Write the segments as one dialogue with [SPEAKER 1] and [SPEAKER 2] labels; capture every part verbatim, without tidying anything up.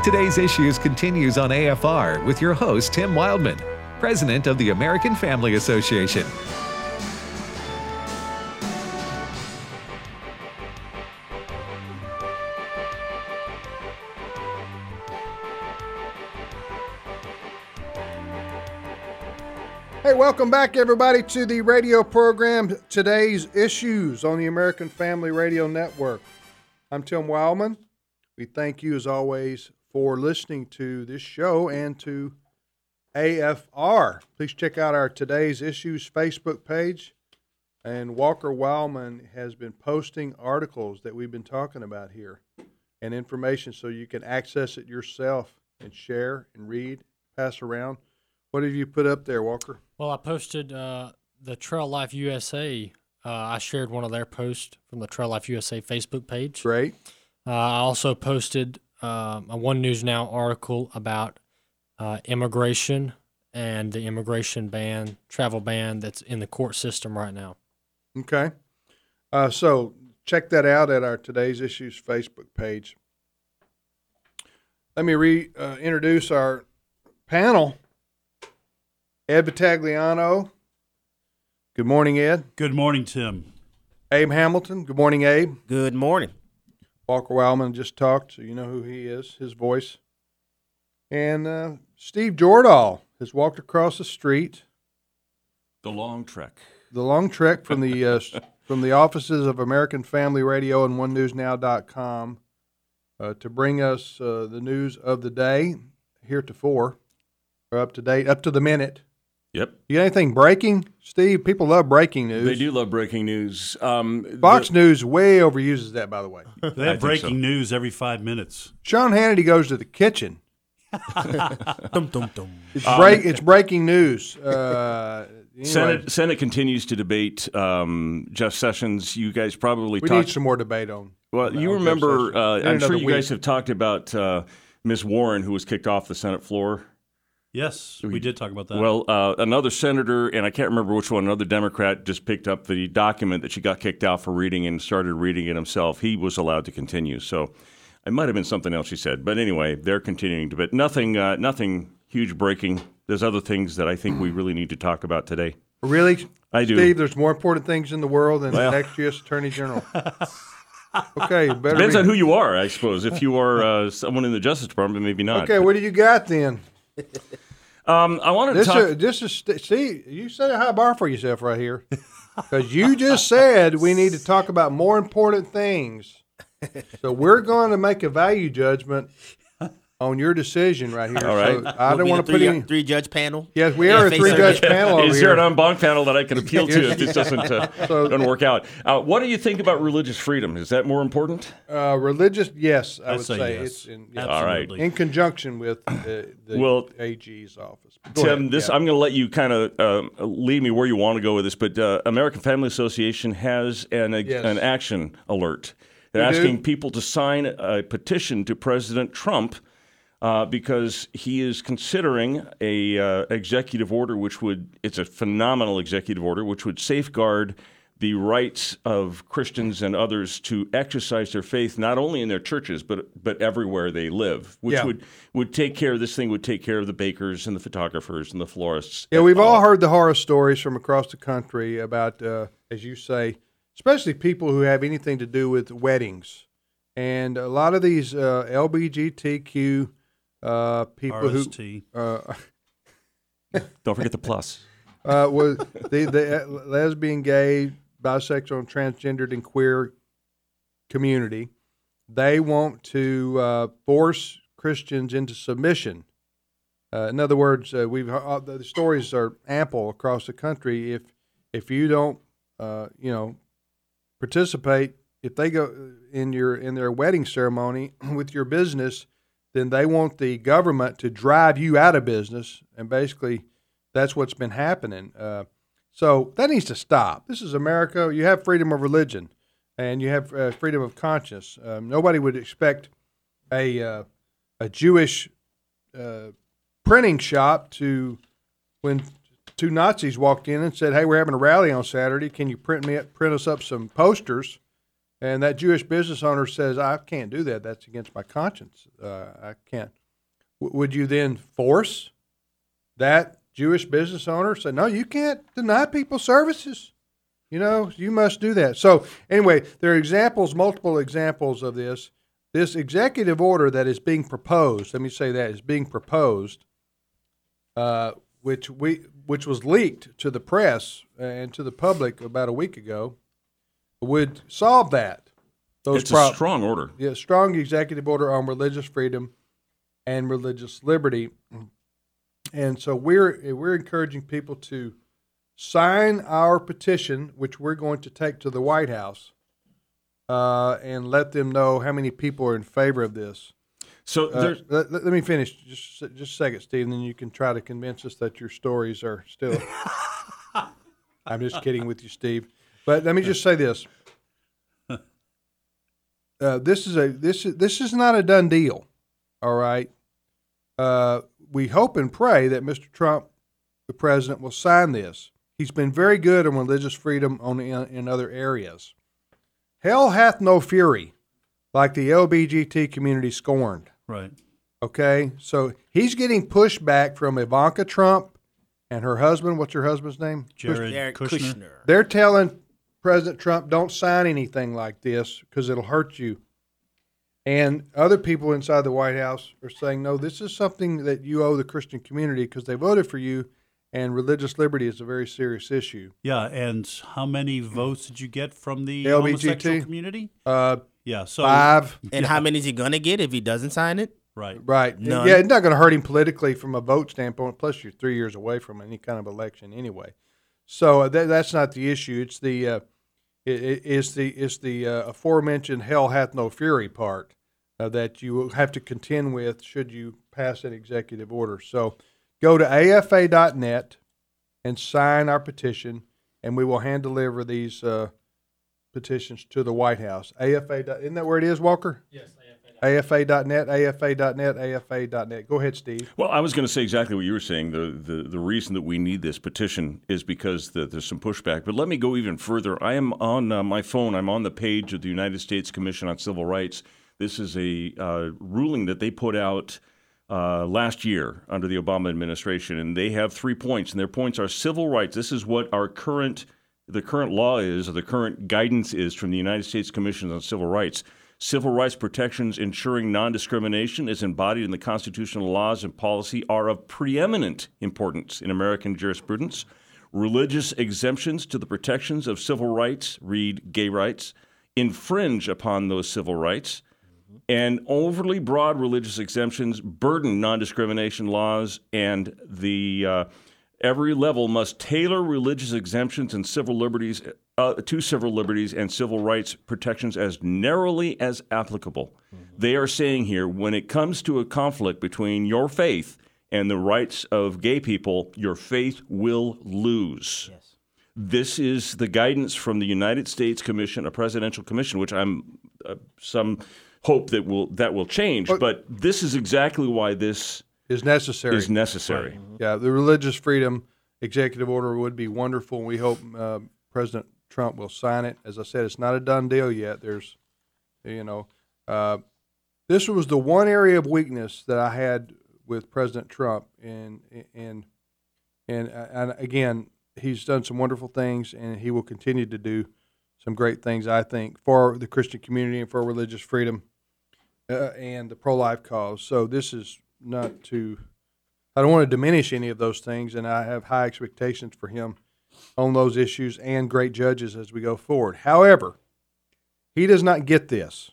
[SPEAKER 1] Today's Issues continues on A F R with your host, Tim Wildman, President of the American Family Association.
[SPEAKER 2] Hey, welcome back, everybody, to the radio program, Today's Issues on the American Family Radio Network. I'm Tim Wildman. We thank you, as always, for listening to this show and to A F R. Please check out our Today's Issues Facebook page. And Walker Wildman has been posting articles that we've been talking about here and information so you can access it yourself and share and read, pass around. What have you put up there, Walker?
[SPEAKER 3] Well, I posted uh, the Trail Life U S A. Uh, I shared one of their posts from the Trail Life U S A Facebook page.
[SPEAKER 2] Great.
[SPEAKER 3] Uh, I also posted uh, a One News Now article about uh, immigration and the immigration ban, travel ban that's in the court system right now.
[SPEAKER 2] Okay. Uh, so check that out at our Today's Issues Facebook page. Let me re uh, introduce our panel. Ed Vitagliano. Good morning, Ed.
[SPEAKER 4] Good morning, Tim.
[SPEAKER 2] Abe Hamilton. Good morning, Abe.
[SPEAKER 5] Good morning.
[SPEAKER 2] Walker Wildman just talked, so you know who he is, his voice. And uh, Steve Jordahl has walked across the street.
[SPEAKER 6] The long trek.
[SPEAKER 2] The long trek from the uh, from the offices of American Family Radio and one news now dot com uh, to bring us uh, the news of the day, heretofore, or up to date, up to the minute.
[SPEAKER 6] Yep.
[SPEAKER 2] You got anything breaking, Steve? People love breaking news.
[SPEAKER 6] They do love breaking news. Um,
[SPEAKER 2] Fox
[SPEAKER 6] the,
[SPEAKER 2] News way overuses that, by the way.
[SPEAKER 4] They have breaking so. news every five minutes.
[SPEAKER 2] Sean Hannity goes to the kitchen.
[SPEAKER 5] dum, dum, dum.
[SPEAKER 2] It's, um, break, it's breaking news. Uh, anyway.
[SPEAKER 6] Senate Senate continues to debate um, Jeff Sessions. You guys probably
[SPEAKER 2] we
[SPEAKER 6] talked,
[SPEAKER 2] need some more debate on.
[SPEAKER 6] Well,
[SPEAKER 2] on
[SPEAKER 6] you remember. Uh, I'm sure you
[SPEAKER 2] week.
[SPEAKER 6] guys have talked about uh, Miz Warren, who was kicked off the Senate floor.
[SPEAKER 4] Yes, we, we did talk about that.
[SPEAKER 6] Well, uh, another senator, and I can't remember which one, another Democrat just picked up the document that she got kicked out for reading and started reading it himself. He was allowed to continue. So it might have been something else she said. But anyway, they're continuing to. But nothing, uh, nothing huge breaking. There's other things that I think we really need to talk about today.
[SPEAKER 2] Really?
[SPEAKER 6] I do.
[SPEAKER 2] Steve, there's more important things in the world than
[SPEAKER 6] well.
[SPEAKER 2] the next U S Attorney General. Okay, better
[SPEAKER 6] depends
[SPEAKER 2] read.
[SPEAKER 6] on who you are, I suppose. If you are uh, someone in the Justice Department, maybe not.
[SPEAKER 2] Okay,
[SPEAKER 6] but.
[SPEAKER 2] what do you got then?
[SPEAKER 6] Um, I wanted
[SPEAKER 2] this
[SPEAKER 6] to talk.
[SPEAKER 2] Is, this is see, you set a high bar for yourself right here, because you just said we need to talk about more important things. So we're going to make a value judgment on your decision right here.
[SPEAKER 6] All right.
[SPEAKER 2] So I
[SPEAKER 5] we'll
[SPEAKER 2] don't want to put any
[SPEAKER 5] three judge panel.
[SPEAKER 2] Yes, we are a three judge panel over
[SPEAKER 6] Is
[SPEAKER 2] here.
[SPEAKER 6] there an en banc panel that I can appeal to if this doesn't uh,
[SPEAKER 2] So-
[SPEAKER 6] doesn't work out? Uh, what do you think about religious freedom? Is that more important?
[SPEAKER 2] Uh, religious, yes, I
[SPEAKER 4] I'd
[SPEAKER 2] would
[SPEAKER 4] say
[SPEAKER 2] say
[SPEAKER 4] yes.
[SPEAKER 2] it's in, yes,
[SPEAKER 6] All right.
[SPEAKER 4] Absolutely.
[SPEAKER 2] in conjunction with uh, the
[SPEAKER 6] Well,
[SPEAKER 2] A G's office. Go
[SPEAKER 6] Tim,
[SPEAKER 2] ahead.
[SPEAKER 6] this
[SPEAKER 2] Yeah.
[SPEAKER 6] I'm going to let you kind of uh, lead me where you want to go with this, but uh, American Family Association has an
[SPEAKER 2] Yes.
[SPEAKER 6] an action alert. They're
[SPEAKER 2] We do?
[SPEAKER 6] asking people to sign a petition to President Trump uh, because he is considering a uh, executive order, which would it's a phenomenal executive order, which would safeguard the rights of Christians and others to exercise their faith, not only in their churches, but but everywhere they live, which
[SPEAKER 2] Yeah.
[SPEAKER 6] would, would take care, this thing would take care of the bakers and the photographers and the florists.
[SPEAKER 2] Yeah, we've all heard the horror stories from across the country about, uh, as you say, especially people who have anything to do with weddings. And a lot of these uh, L G B T Q uh, people
[SPEAKER 4] R S T.
[SPEAKER 2] who uh,
[SPEAKER 6] Don't forget the plus.
[SPEAKER 2] uh, was the, the lesbian, gay, bisexual, and transgendered and queer community, they want to uh, force Christians into submission. Uh, in other words, uh, we've uh, the stories are ample across the country. If if you don't, uh, you know, participate, if they go in your in their wedding ceremony with your business, then they want the government to drive you out of business, and basically, that's what's been happening. Uh, so that needs to stop. This is America. You have freedom of religion, and you have uh, freedom of conscience. Um, nobody would expect a uh, a Jewish uh, printing shop to, when two Nazis walked in and said, "Hey, we're having a rally on Saturday. Can you print me print us up some posters?" and that Jewish business owner says, I can't do that. That's against my conscience. Uh, I can't. W- would you then force that Jewish business owner to say, no, you can't deny people services? You know, you must do that. So anyway, there are examples, multiple examples of this. This executive order that is being proposed, let me say that, is being proposed, uh, which we which was leaked to the press and to the public about a week ago, would solve that. Those
[SPEAKER 6] it's
[SPEAKER 2] prob-
[SPEAKER 6] a strong order.
[SPEAKER 2] Yeah, strong executive order on religious freedom and religious liberty. And so we're we're encouraging people to sign our petition, which we're going to take to the White House, uh, and let them know how many people are in favor of this.
[SPEAKER 6] So
[SPEAKER 2] Uh,
[SPEAKER 6] there's
[SPEAKER 2] let, let me finish just just a second, Steve, and then you can try to convince us that your stories are still. I'm just kidding with you, Steve. But let me just say this: uh, this is a this is this is not a done deal. All right. Uh, we hope and pray that Mister Trump, the president, will sign this. He's been very good on religious freedom on in, in other areas. Hell hath no fury, like the L G B T community scorned.
[SPEAKER 4] Right.
[SPEAKER 2] Okay, so he's getting pushback from Ivanka Trump and her husband. What's her husband's name?
[SPEAKER 4] Jared
[SPEAKER 5] Jared
[SPEAKER 4] Kushner.
[SPEAKER 5] Kushner.
[SPEAKER 2] They're telling President Trump, don't sign anything like this because it'll hurt you. And other people inside the White House are saying, no, this is something that you owe the Christian community because they voted for you, and religious liberty is a very serious issue.
[SPEAKER 4] Yeah, and how many votes did you get from the
[SPEAKER 2] L G B T?
[SPEAKER 4] homosexual community?
[SPEAKER 2] Uh,
[SPEAKER 4] Yeah, so
[SPEAKER 2] five.
[SPEAKER 5] And
[SPEAKER 4] Yeah.
[SPEAKER 5] how many is he going to get if he doesn't sign it?
[SPEAKER 4] right.
[SPEAKER 2] Right.
[SPEAKER 5] None.
[SPEAKER 2] Yeah, it's not going to hurt him politically from a vote standpoint. Plus, you're three years away from any kind of election anyway. So uh, that, that's not the issue. It's the uh, it, it- it's the it's the uh, aforementioned "hell hath no fury" part uh, that you will have to contend with should you pass an executive order. So go to A F A dot net and sign our petition, and we will hand deliver these uh, petitions to the White House. A F A. Isn't that where it is, Walker?
[SPEAKER 3] Yes,
[SPEAKER 2] A F A dot net, A F A dot net, A F A dot net. Go ahead, Steve.
[SPEAKER 6] Well, I was going to say exactly what you were saying. The, the the reason that we need this petition is because the, there's some pushback. But let me go even further. I am on uh, my phone. I'm on the page of the United States Commission on Civil Rights. This is a uh, ruling that they put out uh, last year under the Obama administration, and they have three points. And their points are civil rights. This is what our current the current law is, or the current guidance is from the United States Commission on Civil Rights. Civil rights protections ensuring non-discrimination is embodied in the constitutional laws and policy are of preeminent importance in American jurisprudence. Religious exemptions to the protections of civil rights, read gay rights, infringe upon those civil rights. And overly broad religious exemptions burden non-discrimination laws, and the uh, every level must tailor religious exemptions and civil liberties uh, to civil liberties and civil rights protections as narrowly as applicable. Mm-hmm. They are saying here, when it comes to a conflict between your faith and the rights of gay people, your faith will lose.
[SPEAKER 5] Yes.
[SPEAKER 6] This is the guidance from the United States Commission, a presidential commission, which I'm uh, some hope that will that will change.
[SPEAKER 2] But-
[SPEAKER 6] But this is exactly why this
[SPEAKER 2] Is necessary.
[SPEAKER 6] is necessary.
[SPEAKER 2] Yeah, the religious freedom executive order would be wonderful. We hope uh, President Trump will sign it. As I said, it's not a done deal yet. There's, you know, uh, this was the one area of weakness that I had with President Trump, and and and, and again, he's done some wonderful things, and he will continue to do some great things, I think, for the Christian community and for religious freedom uh, and the pro-life cause. So this is not to, I don't want to diminish any of those things, and I have high expectations for him on those issues and great judges as we go forward. However, he does not get this.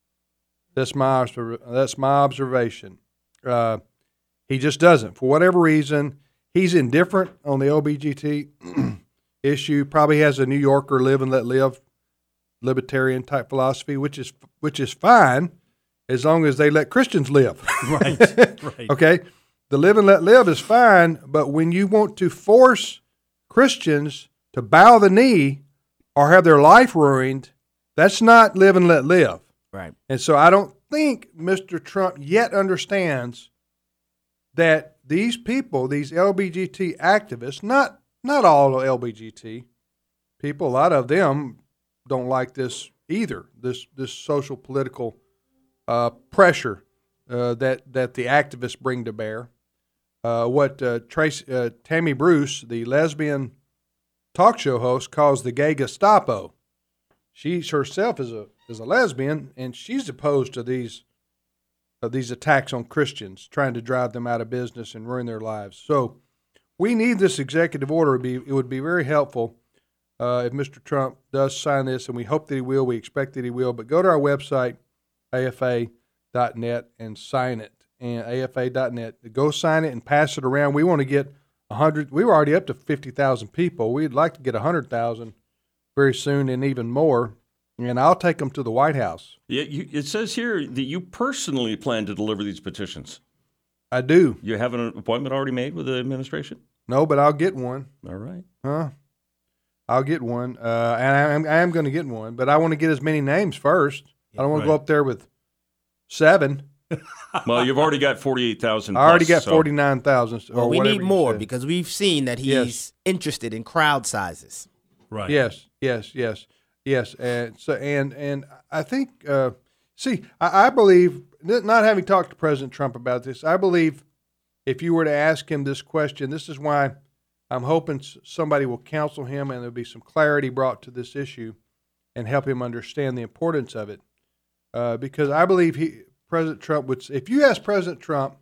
[SPEAKER 2] That's my that's my observation. Uh, he just doesn't. For whatever reason, he's indifferent on the L G B T issue. Probably has a New Yorker live and let live libertarian type philosophy, which is which is fine as long as they let Christians live.
[SPEAKER 4] Right, right.
[SPEAKER 2] Okay, the live and let live is fine, but when you want to force Christians to bow the knee or have their life ruined, that's not live and let live.
[SPEAKER 5] Right.
[SPEAKER 2] And so I don't think Mister Trump yet understands that these people, these L G B T activists, not not all L G B T people, a lot of them don't like this either this this social political uh, pressure uh, that that the activists bring to bear. Uh, what uh, Tracy, uh, Tammy Bruce, the lesbian talk show host, calls the gay Gestapo. She herself is a is a lesbian, and she's opposed to these uh, these attacks on Christians, trying to drive them out of business and ruin their lives. So we need this executive order. It would be, it would be very helpful uh, if Mister Trump does sign this, and we hope that he will. We expect that he will. But go to our website, A F A dot net, and sign it. And A F A dot net. Go sign it and pass it around. We want to get one hundred. We were already up to fifty thousand people. We'd like to get one hundred thousand very soon and even more. And I'll take them to the White House.
[SPEAKER 6] Yeah, you, it says here that you personally plan to deliver these petitions.
[SPEAKER 2] I do.
[SPEAKER 6] You have an appointment already made with the administration?
[SPEAKER 2] No, but I'll get one.
[SPEAKER 6] All right.
[SPEAKER 2] Huh? I'll get one. Uh, and I am, I am going to get one, but I want to get as many names first. I don't want to
[SPEAKER 4] Right.
[SPEAKER 2] go up there with seven.
[SPEAKER 6] Well, you've already got forty-eight thousand.
[SPEAKER 2] I already got forty-nine thousand.
[SPEAKER 5] Well, we need more because we've seen that he's
[SPEAKER 2] Yes.
[SPEAKER 5] interested in crowd sizes.
[SPEAKER 4] Right.
[SPEAKER 2] Yes, yes, yes, yes. And so, and and I think, uh, see, I, I believe, not having talked to President Trump about this, I believe if you were to ask him this question, this is why I'm hoping s- somebody will counsel him and there'll be some clarity brought to this issue and help him understand the importance of it. Uh, because I believe he, President Trump would, if you ask President Trump,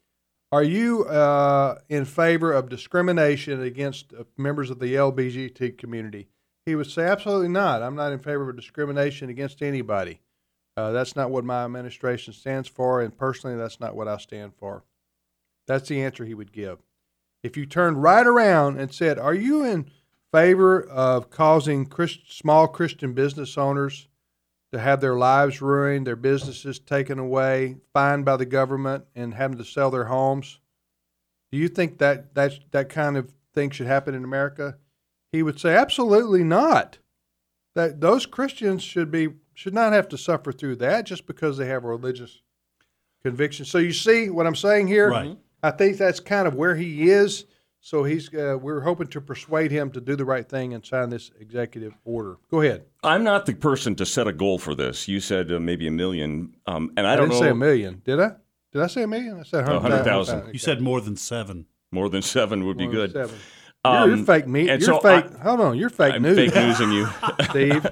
[SPEAKER 2] are you uh, in favor of discrimination against uh, members of the L G B T community? He would say, absolutely not. I'm not in favor of discrimination against anybody. Uh, that's not what my administration stands for, and personally, that's not what I stand for. That's the answer he would give. If you turned right around and said, are you in favor of causing Christ- small Christian business owners to have their lives ruined, their businesses taken away, fined by the government, and having to sell their homes? Do you think that that's, that kind of thing should happen in America? He would say, absolutely not. That those Christians should be should not have to suffer through that just because they have a religious conviction. So you see what I'm saying here?
[SPEAKER 4] Right.
[SPEAKER 2] I think that's kind of where he is. So he's uh, we're hoping to persuade him to do the right thing and sign this executive order. Go ahead.
[SPEAKER 6] I'm not the person to set a goal for this. You said uh, maybe a million, um, and I,
[SPEAKER 2] I,
[SPEAKER 6] don't
[SPEAKER 2] didn't
[SPEAKER 6] know.
[SPEAKER 2] say a million, did I? Did I say a million? I said
[SPEAKER 6] Oh,
[SPEAKER 2] one hundred thousand.
[SPEAKER 6] one hundred thousand.
[SPEAKER 4] You said more than seven.
[SPEAKER 6] More than seven would be
[SPEAKER 2] More than
[SPEAKER 6] good.
[SPEAKER 2] seven.
[SPEAKER 6] Um,
[SPEAKER 2] you're, you're fake meat.
[SPEAKER 6] and
[SPEAKER 2] You're
[SPEAKER 6] so
[SPEAKER 2] fake.
[SPEAKER 6] I-
[SPEAKER 2] hold on. You're fake
[SPEAKER 6] I'm
[SPEAKER 2] news.
[SPEAKER 6] fake newsing you.
[SPEAKER 2] Steve.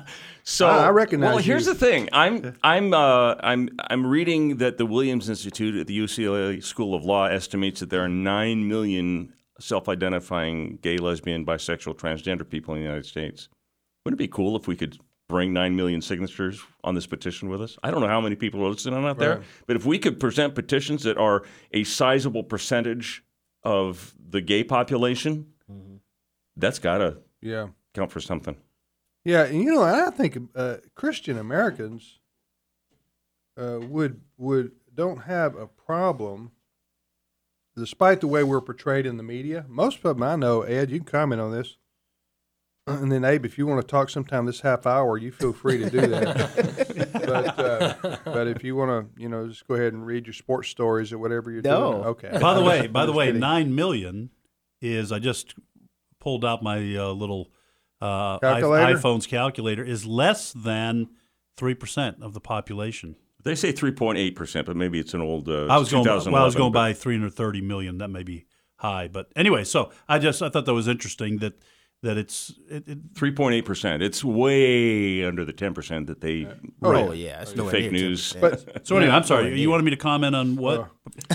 [SPEAKER 6] So
[SPEAKER 2] I- I recognize
[SPEAKER 6] Well, here's
[SPEAKER 2] you.
[SPEAKER 6] the thing. I'm I'm uh, I'm I'm reading that the Williams Institute at the U C L A School of Law estimates that there are nine million self-identifying gay, lesbian, bisexual, transgender people in the United States. Wouldn't it be cool if we could bring nine million signatures on this petition with us? I don't know how many people are listening out there,
[SPEAKER 2] Right.
[SPEAKER 6] but if we could present petitions that are a sizable percentage of the gay population, that's got to
[SPEAKER 2] Yeah.
[SPEAKER 6] count for something.
[SPEAKER 2] Yeah, and you know, I think uh, Christian Americans uh, would would don't have a problem, despite the way we're portrayed in the media. Most of them I know, Ed, you can comment on this, and then Abe, if you want to talk sometime this half hour, you feel free to do that. but uh, but if you want to, you know, just go ahead and read your sports stories or whatever you're
[SPEAKER 5] No.
[SPEAKER 2] doing. Okay.
[SPEAKER 4] By the way,
[SPEAKER 2] I'm
[SPEAKER 4] by the
[SPEAKER 2] just
[SPEAKER 4] way,
[SPEAKER 2] kidding.
[SPEAKER 4] nine million is I just pulled out my uh, little uh,
[SPEAKER 2] Calculator?
[SPEAKER 4] iPhone's calculator is less than three percent of the population.
[SPEAKER 6] They say three point eight percent, but maybe it's an old uh,
[SPEAKER 4] I was going. Well, I was going
[SPEAKER 6] but-
[SPEAKER 4] by three hundred thirty million. That may be high, but anyway. So I just I thought that was interesting that that it's it, it,
[SPEAKER 6] three point eight percent. It's way under the ten percent that they
[SPEAKER 5] Oh, yeah. It's nowhere
[SPEAKER 6] fake
[SPEAKER 5] near
[SPEAKER 6] news.
[SPEAKER 5] ten percent.
[SPEAKER 2] But
[SPEAKER 4] So anyway, I'm sorry.
[SPEAKER 5] nowhere
[SPEAKER 4] You
[SPEAKER 5] near.
[SPEAKER 4] wanted me to comment on what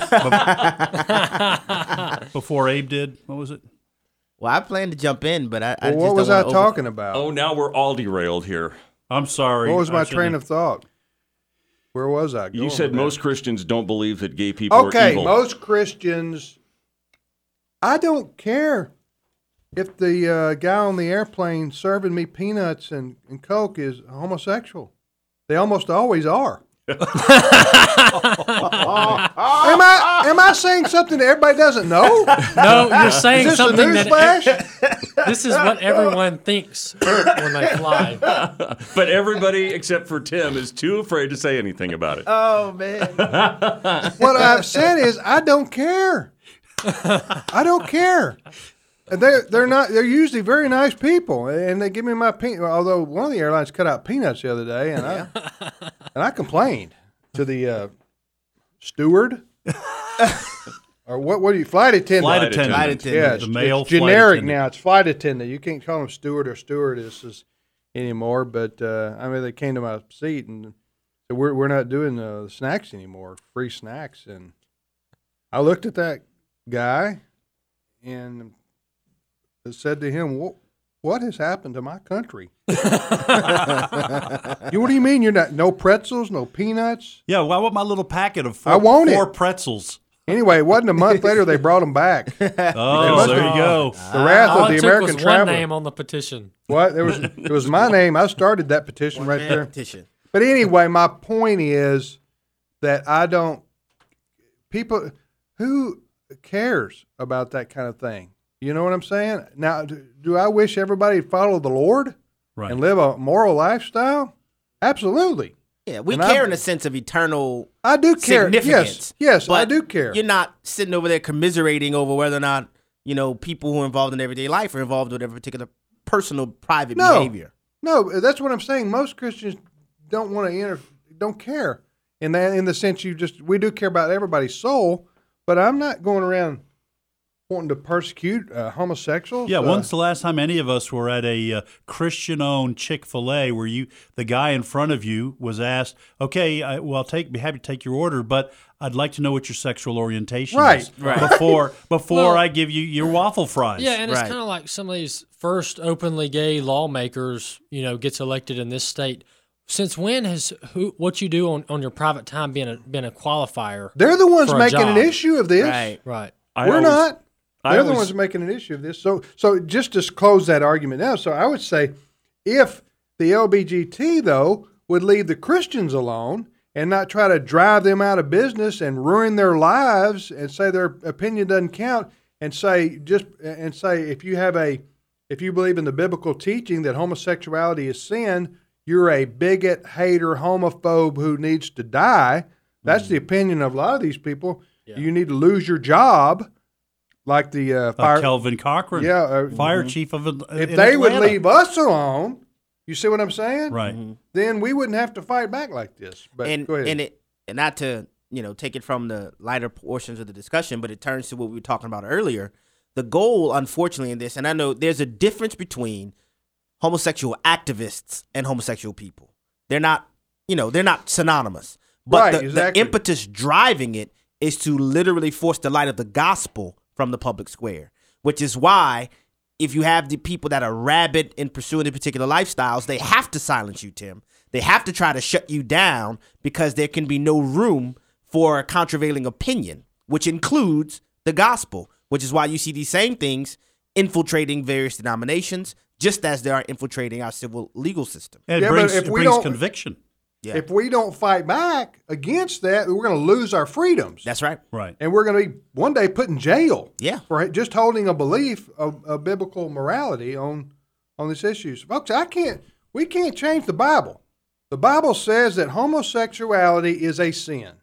[SPEAKER 4] before Abe did? What was it?
[SPEAKER 5] Well, I plan to jump in, but I, I
[SPEAKER 2] well,
[SPEAKER 5] just
[SPEAKER 2] what
[SPEAKER 5] don't
[SPEAKER 2] was I
[SPEAKER 5] wanna over-
[SPEAKER 2] talking about?
[SPEAKER 6] Oh, now we're all derailed here.
[SPEAKER 4] I'm sorry.
[SPEAKER 2] what was
[SPEAKER 4] I
[SPEAKER 2] my
[SPEAKER 4] shouldn't
[SPEAKER 2] train
[SPEAKER 4] have-
[SPEAKER 2] of thought? Where was I?
[SPEAKER 6] You
[SPEAKER 2] going
[SPEAKER 6] said
[SPEAKER 2] with that?
[SPEAKER 6] most Christians don't believe that gay people are
[SPEAKER 2] Okay,
[SPEAKER 6] evil.
[SPEAKER 2] most Christians. I don't care if the uh, guy on the airplane serving me peanuts and, and Coke is homosexual. They almost always are. am I am I saying something that everybody doesn't know?
[SPEAKER 3] No, you're saying
[SPEAKER 2] Is this a
[SPEAKER 3] something that
[SPEAKER 2] newsflash?
[SPEAKER 3] this is what everyone thinks when they fly.
[SPEAKER 6] But everybody except for Tim is too afraid to say anything about it.
[SPEAKER 5] Oh, man.
[SPEAKER 2] What I've said is I don't care. I don't care. they're they're not. They're usually very nice people, and they give me my peanut. Although one of the airlines cut out peanuts the other day, and I and I complained to the uh, steward or what? What do you flight attendant?
[SPEAKER 4] Flight attendant.
[SPEAKER 5] Flight attendant.
[SPEAKER 2] Yeah,
[SPEAKER 5] The
[SPEAKER 2] it's,
[SPEAKER 4] male
[SPEAKER 2] it's
[SPEAKER 4] flight
[SPEAKER 2] generic
[SPEAKER 4] attendant.
[SPEAKER 2] now. It's flight attendant. You can't call them steward or stewardesses anymore. But uh, I mean, they came to my seat and said, "We're we're not doing uh, snacks anymore. Free snacks." And I looked at that guy and said to him, "What what has happened to my country?" you, what do you mean you're not no pretzels, no peanuts?
[SPEAKER 4] Yeah, well, I want my little packet of four,
[SPEAKER 2] I want it.
[SPEAKER 4] four pretzels.
[SPEAKER 2] Anyway, it wasn't a month later they brought them back. The
[SPEAKER 4] Oh,
[SPEAKER 2] must
[SPEAKER 4] there
[SPEAKER 2] have-
[SPEAKER 4] you go.
[SPEAKER 2] wrath
[SPEAKER 3] All
[SPEAKER 2] of the
[SPEAKER 3] it took
[SPEAKER 2] American
[SPEAKER 3] was
[SPEAKER 2] traveler.
[SPEAKER 3] one name on the petition.
[SPEAKER 2] What? There was it was my name. I started that petition right
[SPEAKER 5] Man,
[SPEAKER 2] there.
[SPEAKER 5] petition.
[SPEAKER 2] But anyway, my point is that I don't people who cares about that kind of thing. You know what I'm saying? Now, do, do I wish everybody would follow the Lord
[SPEAKER 4] Right.
[SPEAKER 2] and live a moral lifestyle? Absolutely.
[SPEAKER 5] Yeah, we
[SPEAKER 2] And
[SPEAKER 5] care
[SPEAKER 2] I-
[SPEAKER 5] in a sense of eternal
[SPEAKER 2] I do care.
[SPEAKER 5] significance.
[SPEAKER 2] Yes, yes, I
[SPEAKER 5] but
[SPEAKER 2] do care.
[SPEAKER 5] You're not sitting over there commiserating over whether or not, you know, people who are involved in everyday life are involved with a particular personal, private
[SPEAKER 2] No.
[SPEAKER 5] behavior.
[SPEAKER 2] No, that's what I'm saying. Most Christians don't want to inter, don't care in that in the sense you just we do care about everybody's soul, but I'm not going around wanting to persecute uh, homosexuals.
[SPEAKER 4] Yeah,
[SPEAKER 2] uh,
[SPEAKER 4] when's the last time any of us were at a uh, Christian-owned Chick-fil-A where you, the guy in front of you, was asked, "Okay, I, well, I'll take, be happy to take your order, but I'd like to know what your sexual orientation
[SPEAKER 2] Right.
[SPEAKER 4] is
[SPEAKER 5] Right.
[SPEAKER 4] before before
[SPEAKER 3] Well-
[SPEAKER 4] I give you your waffle fries."
[SPEAKER 3] Yeah, and it's
[SPEAKER 5] Right.
[SPEAKER 3] kind of like some of these first openly gay lawmakers, you know, gets elected in this state. Since when has who what you do on, on your private time been a been a qualifier?
[SPEAKER 2] they're the ones
[SPEAKER 3] for a
[SPEAKER 2] making an
[SPEAKER 3] job.
[SPEAKER 2] issue of this.
[SPEAKER 5] Right.
[SPEAKER 3] Right.
[SPEAKER 6] I
[SPEAKER 2] We're
[SPEAKER 6] always-
[SPEAKER 2] not.
[SPEAKER 6] I
[SPEAKER 2] They're the
[SPEAKER 6] always-
[SPEAKER 2] ones making an issue of this. So, so just to close that argument now, so I would say if the L B G T, though, would leave the Christians alone and not try to drive them out of business and ruin their lives and say their opinion doesn't count and say just and say if you have a if you believe in the biblical teaching that homosexuality is sin, you're a bigot, hater, homophobe who needs to die. That's the opinion of a lot of these people. You need to lose your job. Like the uh,
[SPEAKER 4] Uh,
[SPEAKER 2] fire,
[SPEAKER 4] Kelvin Cochran,
[SPEAKER 2] Yeah, uh,
[SPEAKER 4] fire chief of At-
[SPEAKER 2] if
[SPEAKER 4] in
[SPEAKER 2] they would
[SPEAKER 4] Atlanta.
[SPEAKER 2] leave us alone, you see what I'm saying?
[SPEAKER 4] Right.
[SPEAKER 2] Then we wouldn't have to fight back like this. But
[SPEAKER 5] and
[SPEAKER 2] go ahead.
[SPEAKER 5] and it and not to you know take it from the lighter portions of the discussion, but it turns to what we were talking about earlier. The goal, unfortunately, in this, and I know there's a difference between homosexual activists and homosexual people. They're not, you know, they're not synonymous. But
[SPEAKER 2] Right,
[SPEAKER 5] the,
[SPEAKER 2] exactly.
[SPEAKER 5] the impetus driving it is to literally force the light of the gospel from the public square, which is why if you have the people that are rabid in pursuing the particular lifestyles, they have to silence you, Tim. They have to try to shut you down because there can be no room for a countervailing opinion, which includes the gospel, which is why you see these same things infiltrating various denominations, just as they are infiltrating our civil legal system.
[SPEAKER 4] And it
[SPEAKER 2] Yeah, but
[SPEAKER 4] brings,
[SPEAKER 2] if
[SPEAKER 4] it
[SPEAKER 2] we
[SPEAKER 4] brings
[SPEAKER 2] don't-
[SPEAKER 4] conviction.
[SPEAKER 5] Yeah,
[SPEAKER 2] if we don't fight back against that, we're going to lose our freedoms.
[SPEAKER 5] that's right.
[SPEAKER 4] Right.
[SPEAKER 2] and we're going to be one day put in jail
[SPEAKER 5] Yeah.
[SPEAKER 2] for just holding a belief of, of biblical morality on on these issues. Folks, I can't we can't change the Bible. The Bible says that homosexuality is a sin.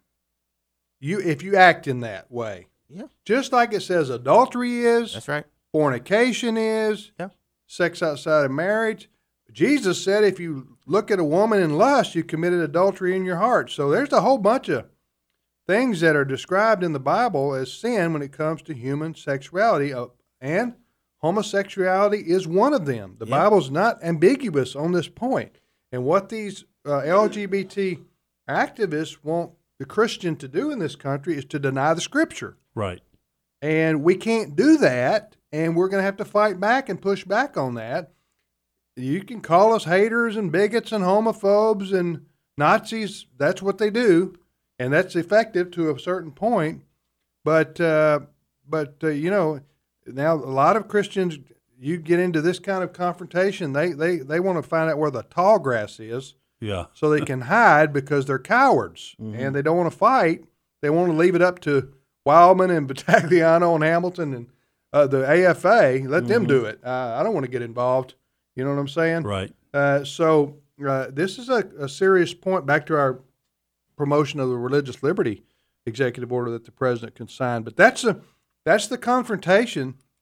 [SPEAKER 2] You if you act in that way.
[SPEAKER 5] Yeah,
[SPEAKER 2] Just like it says adultery is,
[SPEAKER 5] that's right.
[SPEAKER 2] fornication is,
[SPEAKER 5] Yeah.
[SPEAKER 2] sex outside of marriage. Jesus said if you look at a woman in lust, you committed adultery in your heart. So there's a whole bunch of things that are described in the Bible as sin when it comes to human sexuality, uh, and homosexuality is one of them. The
[SPEAKER 5] Yeah.
[SPEAKER 2] Bible's not ambiguous on this point. And what these uh, L G B T activists want the Christian to do in this country is to deny the Scripture.
[SPEAKER 4] Right.
[SPEAKER 2] And we can't do that, and we're going to have to fight back and push back on that. You can call us haters and bigots and homophobes and Nazis. That's what they do, and that's effective to a certain point. But, uh, but uh, you know, now a lot of Christians, you get into this kind of confrontation, they, they, they want to find out where the tall grass is
[SPEAKER 4] Yeah.
[SPEAKER 2] so they can hide because they're cowards and they don't want to fight. They want to leave it up to Wildman and Battagliano and Hamilton and uh, the A F A. Let them do it. Uh, I don't want to get involved. You know what I'm saying?
[SPEAKER 4] Right.
[SPEAKER 2] Uh, so uh, this is a, a serious point. Back to our promotion of the religious liberty executive order that the president can sign. But that's a that's the confrontation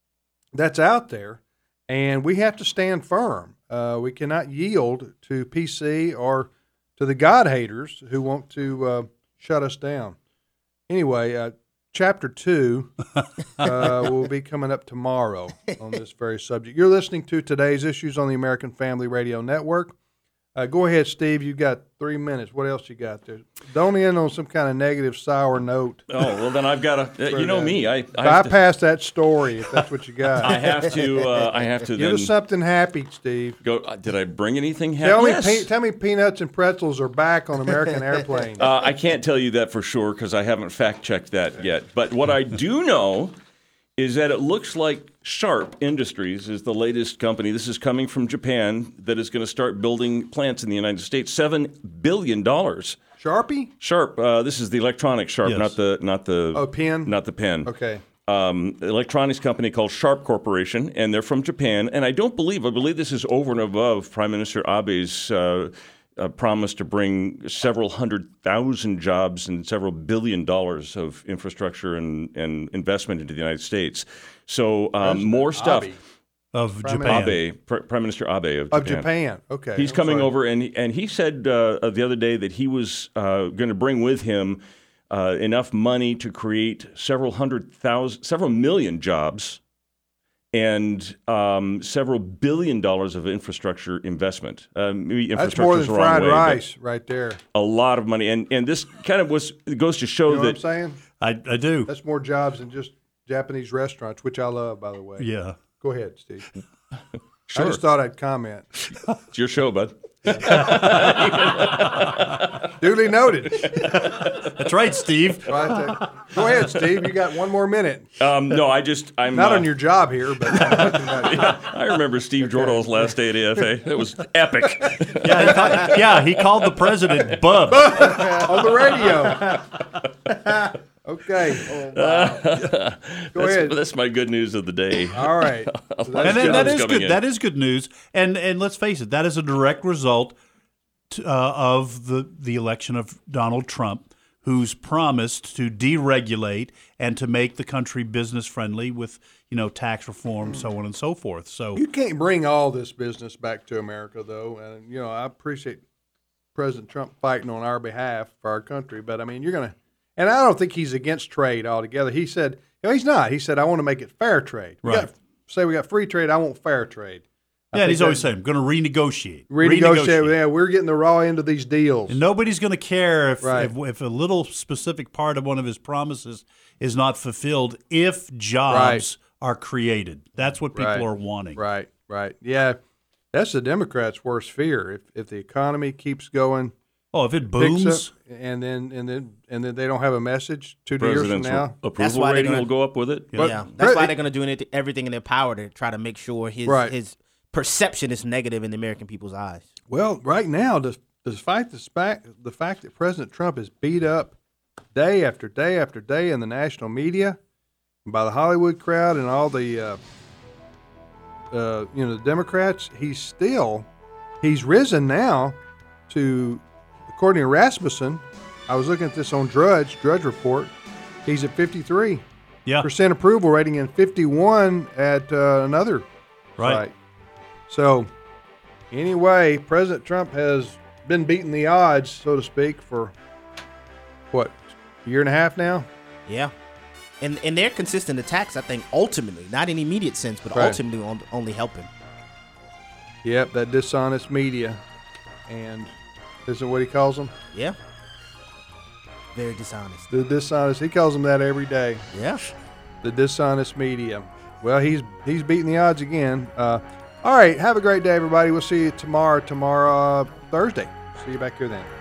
[SPEAKER 2] that's out there, and we have to stand firm. Uh, we cannot yield to P C or to the God haters who want to uh, shut us down. Anyway, uh, chapter two uh, will be coming up tomorrow on this very subject. You're listening to today's Issues on the American Family Radio Network. Uh, go ahead, Steve. You got three minutes. What else you got there? Don't end on some kind of negative, sour note.
[SPEAKER 6] Oh, well, then I've got to, uh, you know me. I, I
[SPEAKER 2] bypass to, that story if that's what you got.
[SPEAKER 6] I have to, uh, I have to
[SPEAKER 2] Give
[SPEAKER 6] then
[SPEAKER 2] us something happy, Steve.
[SPEAKER 6] go. Uh, did I bring anything happy?
[SPEAKER 2] Tell me,
[SPEAKER 6] Yes.
[SPEAKER 2] pe- tell me peanuts and pretzels are back on American airplanes.
[SPEAKER 6] Uh, I can't tell you that for sure because I haven't fact-checked that yet. But what I do know is that it looks like Sharp Industries is the latest company. This is coming from Japan that is going to start building plants in the United States. Seven billion dollars.
[SPEAKER 2] Sharpie?
[SPEAKER 6] Sharp. Uh, this is the electronic Sharp,
[SPEAKER 4] Yes.
[SPEAKER 6] not the not the
[SPEAKER 2] Oh, pen?
[SPEAKER 6] not the pen.
[SPEAKER 2] Okay.
[SPEAKER 6] Um, electronics company called Sharp Corporation, and they're from Japan. And I don't believe, I believe this is over and above Prime Minister Abe's uh, uh, promise to bring several hundred thousand jobs and several billion dollars of infrastructure and, and investment into the United States. So um, more stuff.
[SPEAKER 2] Abe.
[SPEAKER 4] Of
[SPEAKER 2] Prime
[SPEAKER 4] Japan.
[SPEAKER 6] Abe, Pr- Prime Minister Abe of Japan.
[SPEAKER 2] Of Japan. Okay.
[SPEAKER 6] He's
[SPEAKER 2] I'm
[SPEAKER 6] coming
[SPEAKER 2] sorry.
[SPEAKER 6] over, and and he said uh, the other day that he was uh, going to bring with him uh, enough money to create several hundred thousand, several million jobs, and um, several billion dollars of infrastructure investment. Uh, maybe
[SPEAKER 2] That's
[SPEAKER 6] infrastructure
[SPEAKER 2] more
[SPEAKER 6] is
[SPEAKER 2] than
[SPEAKER 6] the wrong
[SPEAKER 2] fried
[SPEAKER 6] way, but
[SPEAKER 2] rice right there.
[SPEAKER 6] a lot of money, and and this kind of was it goes to show
[SPEAKER 2] You know what I'm
[SPEAKER 6] that
[SPEAKER 2] saying?
[SPEAKER 4] I, I do.
[SPEAKER 2] That's more jobs than just Japanese restaurants, which I love, by the way.
[SPEAKER 4] Yeah.
[SPEAKER 2] Go ahead, Steve.
[SPEAKER 6] Sure.
[SPEAKER 2] I just thought I'd comment.
[SPEAKER 6] it's your show, bud.
[SPEAKER 2] Duly noted.
[SPEAKER 4] That's right, Steve.
[SPEAKER 2] Right there. Go ahead, Steve. You got one more minute.
[SPEAKER 6] Um, no, I just I'm
[SPEAKER 2] Not
[SPEAKER 6] uh,
[SPEAKER 2] on your job here, but
[SPEAKER 6] I remember Steve Jordel's last day at A F A. It was epic.
[SPEAKER 4] Yeah, he called, yeah, he called the president Bub.
[SPEAKER 2] on the radio. Okay. Oh, wow. Go
[SPEAKER 6] That's,
[SPEAKER 2] ahead.
[SPEAKER 6] that's my good news of the day.
[SPEAKER 2] All right.
[SPEAKER 6] A lot of
[SPEAKER 4] And then that
[SPEAKER 6] jobs
[SPEAKER 4] is
[SPEAKER 6] coming
[SPEAKER 4] good.
[SPEAKER 6] in.
[SPEAKER 4] That is good news. And and let's face it, that is a direct result to, uh, of the the election of Donald Trump, who's promised to deregulate and to make the country business friendly with, you know, tax reform, so on and so forth. So
[SPEAKER 2] You can't bring all this business back to America, though. And, you know, I appreciate President Trump fighting on our behalf for our country. But, I mean, you're going to – and I don't think he's against trade altogether. He said – no, he's not. He said, I want to make it fair trade. We
[SPEAKER 4] Right.
[SPEAKER 2] got, say we got free trade, I want fair trade. I
[SPEAKER 4] yeah, and
[SPEAKER 2] think
[SPEAKER 4] he's always
[SPEAKER 2] that-
[SPEAKER 4] saying, I'm going to renegotiate.
[SPEAKER 2] Renegotiate. Yeah, we're getting the raw end of these deals.
[SPEAKER 4] And nobody's going to care if,
[SPEAKER 2] Right.
[SPEAKER 4] if if a little specific part of one of his promises is not fulfilled if jobs are created. That's what people
[SPEAKER 2] Right.
[SPEAKER 4] are wanting.
[SPEAKER 2] Right, right. Yeah, that's the Democrats' worst fear. If if the economy keeps going,
[SPEAKER 4] Oh, if it
[SPEAKER 2] picks
[SPEAKER 4] booms,
[SPEAKER 2] up, and then and then and then they don't have a message two years from
[SPEAKER 6] President's
[SPEAKER 2] now.
[SPEAKER 6] approval
[SPEAKER 5] why they're
[SPEAKER 6] rating
[SPEAKER 5] gonna-
[SPEAKER 6] will go up with it.
[SPEAKER 2] But-
[SPEAKER 5] yeah,
[SPEAKER 2] but
[SPEAKER 5] that's why
[SPEAKER 2] it-
[SPEAKER 5] they're going to do anything, everything in their power to try to make sure his
[SPEAKER 2] Right.
[SPEAKER 5] his perception is negative in the American people's eyes.
[SPEAKER 2] Well, right now, the despite the fact the fact that President Trump is beat up day after day after day in the national media by the Hollywood crowd and all the uh, uh, you know the Democrats, he's still he's risen now to, according to Rasmussen, I was looking at this on Drudge Drudge Report, he's at fifty-three
[SPEAKER 4] yeah,
[SPEAKER 2] percent approval rating and fifty-one at uh, another
[SPEAKER 4] right.
[SPEAKER 2] site. So, anyway, President Trump has been beating the odds, so to speak, for what, a year and a half now?
[SPEAKER 5] Yeah. And and their consistent attacks, I think, ultimately, not in immediate sense, but
[SPEAKER 2] Right.
[SPEAKER 5] ultimately on, only help him.
[SPEAKER 2] Yep, that dishonest media. And isn't what he calls them?
[SPEAKER 5] Yeah. Very dishonest.
[SPEAKER 2] The dishonest. He calls them that every day.
[SPEAKER 5] Yeah.
[SPEAKER 2] The dishonest media. Well, he's he's beating the odds again. Uh, all right, have a great day, everybody. We'll see you tomorrow, tomorrow, uh, Thursday. See you back here then.